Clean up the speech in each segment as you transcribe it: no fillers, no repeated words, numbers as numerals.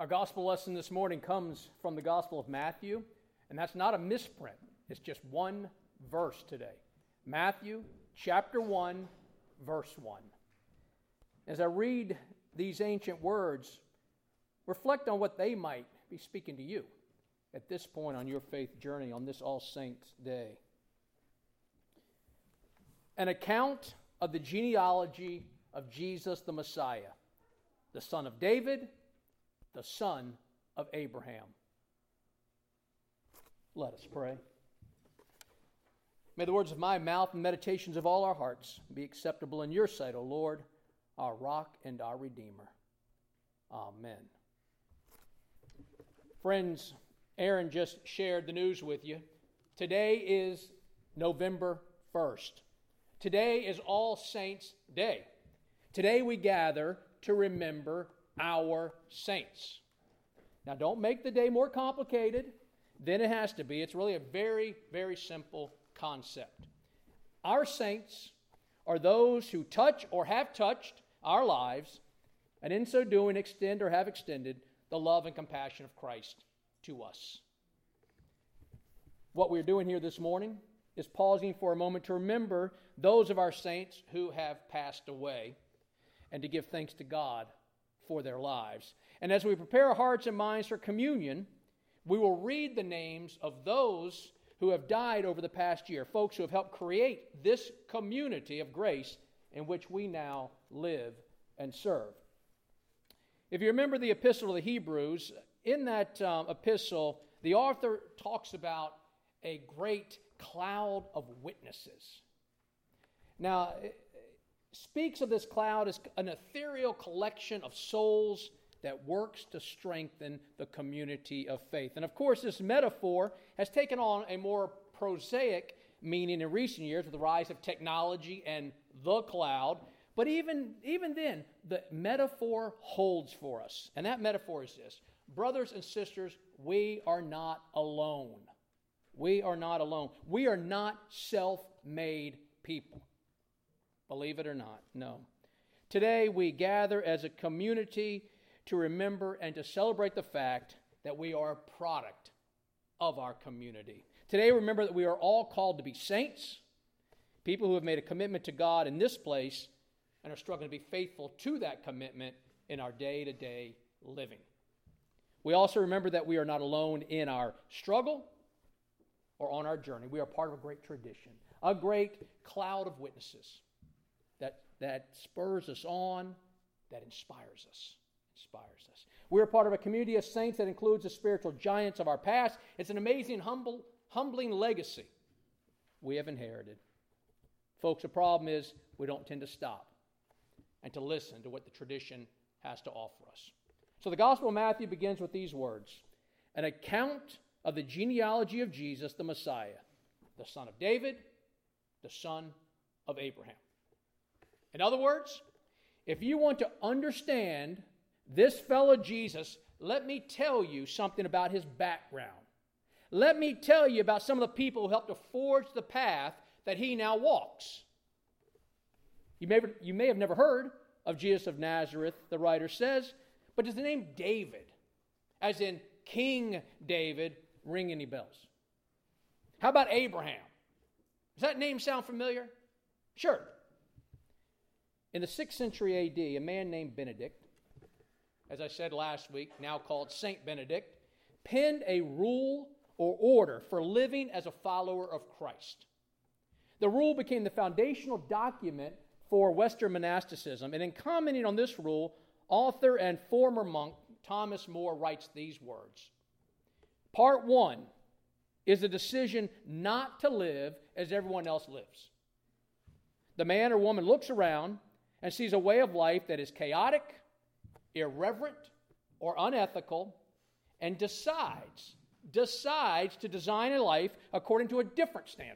Our gospel lesson this morning comes from the Gospel of Matthew, and that's not a misprint. It's just one verse today. Matthew chapter 1, verse 1. As I read these ancient words, reflect on what they might be speaking to you at this point on your faith journey on this All Saints' Day. An account of the genealogy of Jesus the Messiah, the son of David, the son of Abraham. Let us pray. May the words of my mouth and meditations of all our hearts be acceptable in your sight, O Lord, our rock and our Redeemer. Amen. Friends, Aaron just shared the news with you. Today is November 1st. Today is All Saints' Day. Today we gather to remember our saints. Now, don't make the day more complicated than it has to be. It's really a very, very simple concept. Our saints are those who touch or have touched our lives, and in so doing extend or have extended the love and compassion of Christ to us. What we're doing here this morning is pausing for a moment to remember those of our saints who have passed away and to give thanks to God for their lives. And as we prepare our hearts and minds for communion, we will read the names of those who have died over the past year, folks who have helped create this community of grace in which we now live and serve. If you remember the epistle to the Hebrews, in that epistle, the author talks about a great cloud of witnesses. Now, it speaks of this cloud as an ethereal collection of souls that works to strengthen the community of faith. And of course, this metaphor has taken on a more prosaic meaning in recent years with the rise of technology and the cloud. But even then, the metaphor holds for us. And that metaphor is this: brothers and sisters, we are not alone. We are not alone. We are not self-made people. Believe it or not, no. Today we gather as a community to remember and to celebrate the fact that we are a product of our community. Today remember that we are all called to be saints, people who have made a commitment to God in this place and are struggling to be faithful to that commitment in our day-to-day living. We also remember that we are not alone in our struggle or on our journey. We are part of a great tradition, a great cloud of witnesses that spurs us on, that inspires us. We're part of a community of saints that includes the spiritual giants of our past. It's an amazing, humbling legacy we have inherited. Folks, the problem is we don't tend to stop and to listen to what the tradition has to offer us. So the Gospel of Matthew begins with these words: an account of the genealogy of Jesus, the Messiah, the son of David, the son of Abraham. In other words, if you want to understand this fellow Jesus, let me tell you something about his background. Let me tell you about some of the people who helped to forge the path that he now walks. You may have never heard of Jesus of Nazareth, the writer says, but does the name David, as in King David, ring any bells? How about Abraham? Does that name sound familiar? Sure. In the 6th century A.D., a man named Benedict, as I said last week, now called Saint Benedict, penned a rule or order for living as a follower of Christ. The rule became the foundational document for Western monasticism, and in commenting on this rule, author and former monk Thomas More writes these words: Part 1 is the decision not to live as everyone else lives. The man or woman looks around and sees a way of life that is chaotic, irreverent, or unethical, and decides to design a life according to a different standard.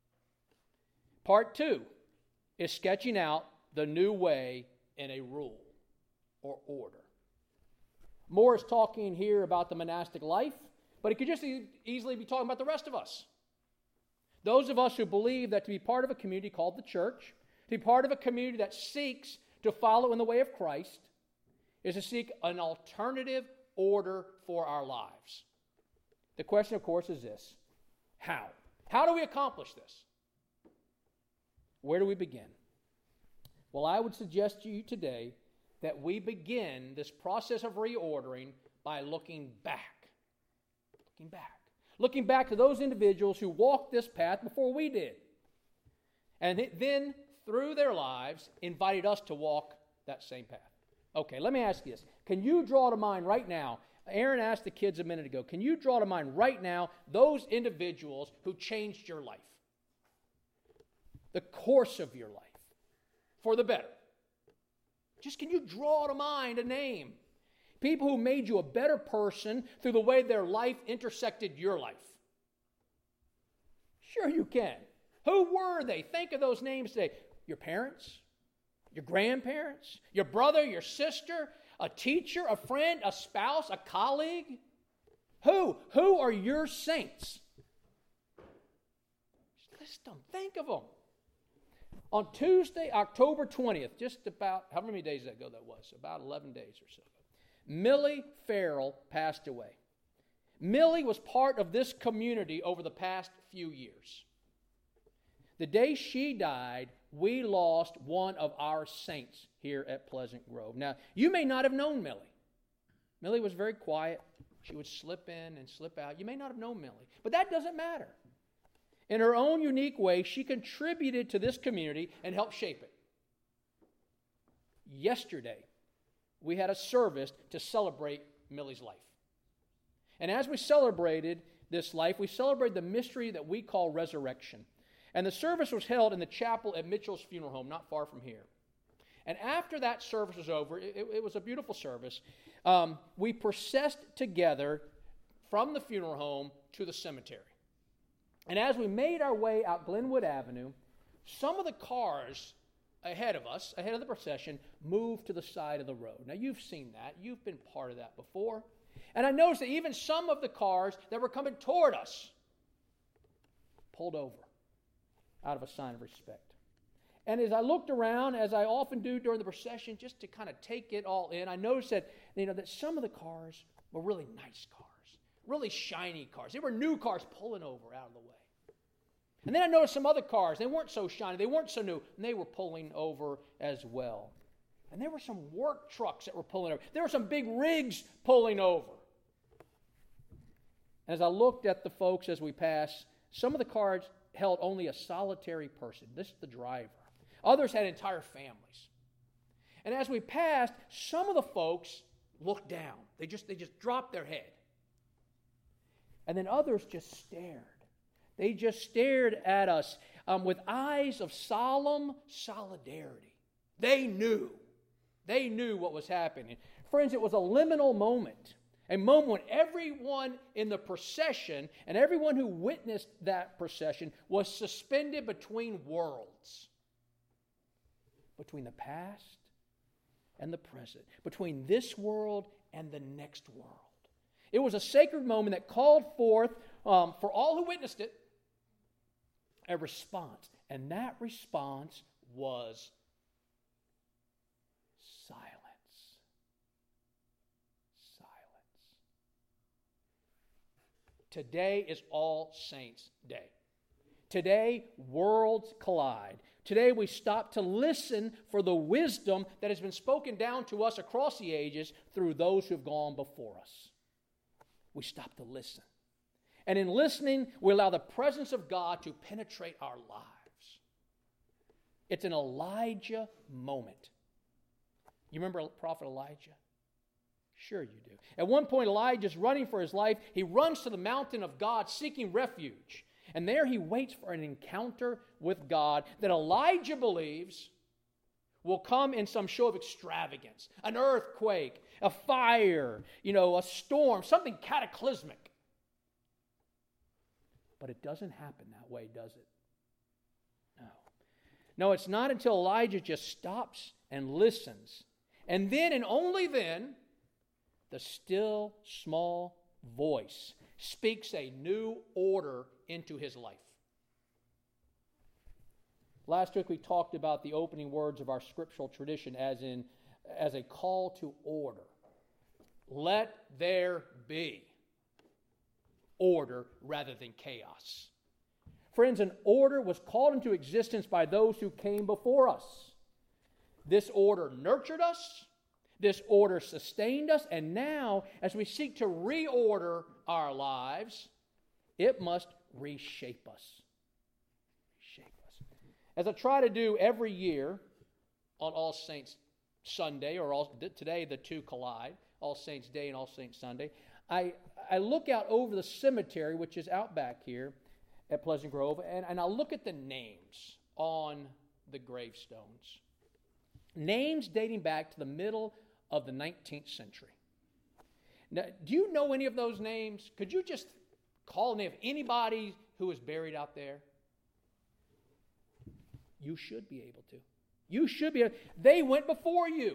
Part 2 is sketching out the new way in a rule or order. More is talking here about the monastic life, but it could just easily be talking about the rest of us. Those of us who believe that to be part of a community called the church, to be part of a community that seeks to follow in the way of Christ, is to seek an alternative order for our lives. The question, of course, is this: how? How do we accomplish this? Where do we begin? Well, I would suggest to you today that we begin this process of reordering by looking back. Looking back to those individuals who walked this path before we did. And then, through their lives, invited us to walk that same path. Okay, let me ask you this. Can you draw to mind right now, Aaron asked the kids a minute ago, can you draw to mind right now those individuals who changed your life? The course of your life. For the better. Just can you draw to mind a name? People who made you a better person through the way their life intersected your life. Sure you can. Who were they? Think of those names today. Your parents, your grandparents, your brother, your sister, a teacher, a friend, a spouse, a colleague. Who? Who are your saints? Just list them. Think of them. On Tuesday, October 20th, just about, how many days ago that was? About 11 days or so. Millie Farrell passed away. Millie was part of this community over the past few years. The day she died, we lost one of our saints here at Pleasant Grove. Now, you may not have known Millie. Millie was very quiet. She would slip in and slip out. You may not have known Millie, but that doesn't matter. In her own unique way, she contributed to this community and helped shape it. Yesterday, we had a service to celebrate Millie's life. And as we celebrated this life, we celebrated the mystery that we call resurrection. And the service was held in the chapel at Mitchell's Funeral Home, not far from here. And after that service was over, it was a beautiful service, we processed together from the funeral home to the cemetery. And as we made our way out Glenwood Avenue, some of the cars ahead of us, ahead of the procession, moved to the side of the road. Now, you've seen that. You've been part of that before. And I noticed that even some of the cars that were coming toward us pulled over out of a sign of respect. And as I looked around, as I often do during the procession, just to kind of take it all in, I noticed that, that some of the cars were really nice cars, really shiny cars. They were new cars pulling over out of the way. And then I noticed some other cars. They weren't so shiny. They weren't so new. And they were pulling over as well. And there were some work trucks that were pulling over. There were some big rigs pulling over. And as I looked at the folks as we passed, some of the cars held only a solitary person. This is the driver. Others had entire families. And as we passed, some of the folks looked down. They just dropped their head. And then others just stared. They just stared at us with eyes of solemn solidarity. They knew what was happening. Friends, it was a liminal moment. A moment when everyone in the procession and everyone who witnessed that procession was suspended between worlds. Between the past and the present. Between this world and the next world. It was a sacred moment that called forth, for all who witnessed it, a response. And that response was silence. Today is All Saints' Day. Today, worlds collide. Today, we stop to listen for the wisdom that has been spoken down to us across the ages through those who have gone before us. We stop to listen. And in listening, we allow the presence of God to penetrate our lives. It's an Elijah moment. You remember Prophet Elijah? Sure you do. At one point, Elijah's running for his life. He runs to the mountain of God seeking refuge. And there he waits for an encounter with God that Elijah believes will come in some show of extravagance. An earthquake, a fire, a storm, something cataclysmic. But it doesn't happen that way, does it? No, it's not until Elijah just stops and listens. And then and only then, the still small voice speaks a new order into his life. Last week we talked about the opening words of our scriptural tradition as a call to order. Let there be order rather than chaos. Friends, an order was called into existence by those who came before us. This order nurtured us. This order sustained us. And now, as we seek to reorder our lives, it must reshape us. As I try to do every year on All Saints Sunday, today the two collide, All Saints Day and All Saints Sunday, I look out over the cemetery, which is out back here at Pleasant Grove, and I look at the names on the gravestones. Names dating back to the middle of the 19th century. Now, do you know any of those names? Could you just call the name of anybody who was buried out there? You should be able to. You should be able. They went before you.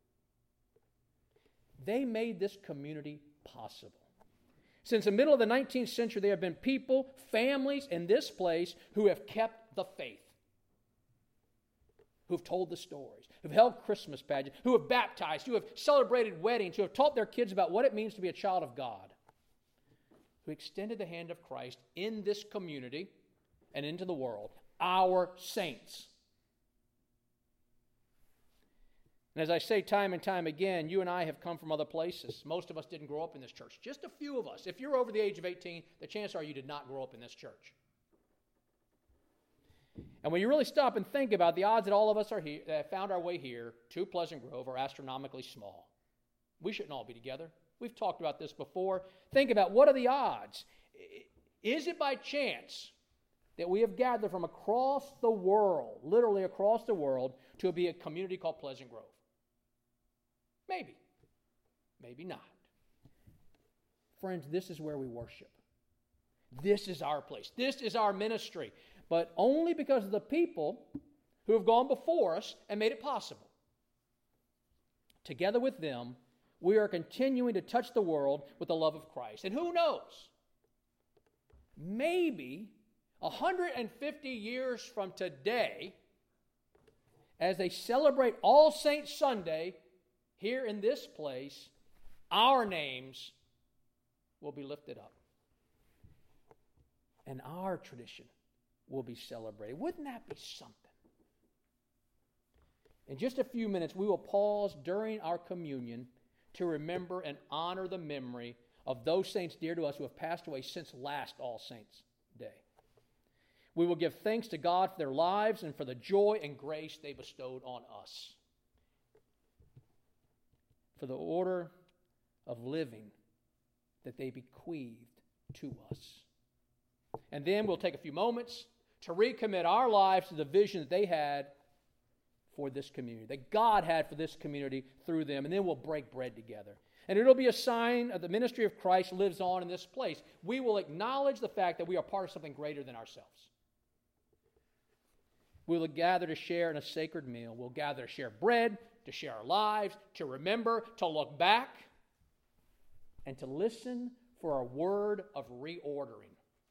They made this community possible. Since the middle of the 19th century, there have been people, families in this place who have kept the faith, who've told the stories, who've held Christmas pageants, who have baptized, who have celebrated weddings, who have taught their kids about what it means to be a child of God, who extended the hand of Christ in this community and into the world. Our saints. And as I say time and time again, you and I have come from other places. Most of us didn't grow up in this church. Just a few of us. If you're over the age of 18, the chances are you did not grow up in this church. And when you really stop and think about it, the odds that all of us are here, that have found our way here to Pleasant Grove are astronomically small. We shouldn't all be together. We've talked about this before. Think about, what are the odds? Is it by chance that we have gathered from across the world, literally across the world, to be a community called Pleasant Grove? Maybe. Maybe not. Friends, this is where we worship. This is our place. This is our ministry. But only because of the people who have gone before us and made it possible. Together with them, we are continuing to touch the world with the love of Christ. And who knows? Maybe 150 years from today, as they celebrate All Saints Sunday here in this place, our names will be lifted up. And our tradition will be celebrated. Wouldn't that be something? In just a few minutes, we will pause during our communion to remember and honor the memory of those saints dear to us who have passed away since last All Saints Day. We will give thanks to God for their lives and for the joy and grace they bestowed on us. For the order of living that they bequeathed to us. And then we'll take a few moments to recommit our lives to the vision that they had for this community, that God had for this community through them. And then we'll break bread together. And it'll be a sign of the ministry of Christ lives on in this place. We will acknowledge the fact that we are part of something greater than ourselves. We will gather to share in a sacred meal. We'll gather to share bread, to share our lives, to remember, to look back, and to listen for a word of reordering.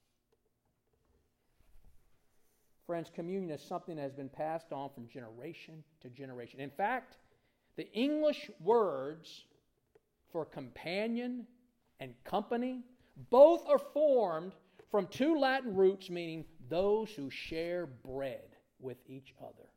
Friends, communion is something that has been passed on from generation to generation. In fact, the English words for companion and company both are formed from two Latin roots meaning those who share bread with each other.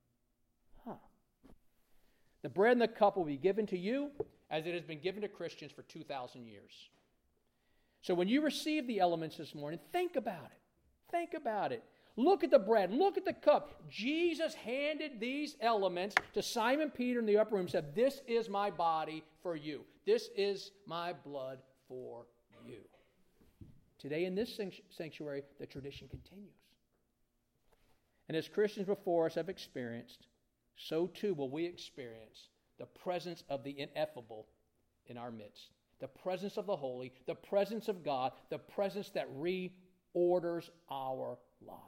The bread and the cup will be given to you as it has been given to Christians for 2,000 years. So when you receive the elements this morning, think about it. Think about it. Look at the bread. Look at the cup. Jesus handed these elements to Simon Peter in the upper room and said, "This is my body for you. This is my blood for you." Today in this sanctuary, the tradition continues. And as Christians before us have experienced, so too will we experience the presence of the ineffable in our midst. The presence of the holy, the presence of God, the presence that reorders our lives.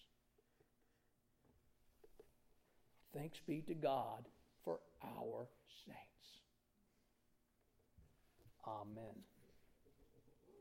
Thanks be to God for our saints. Amen.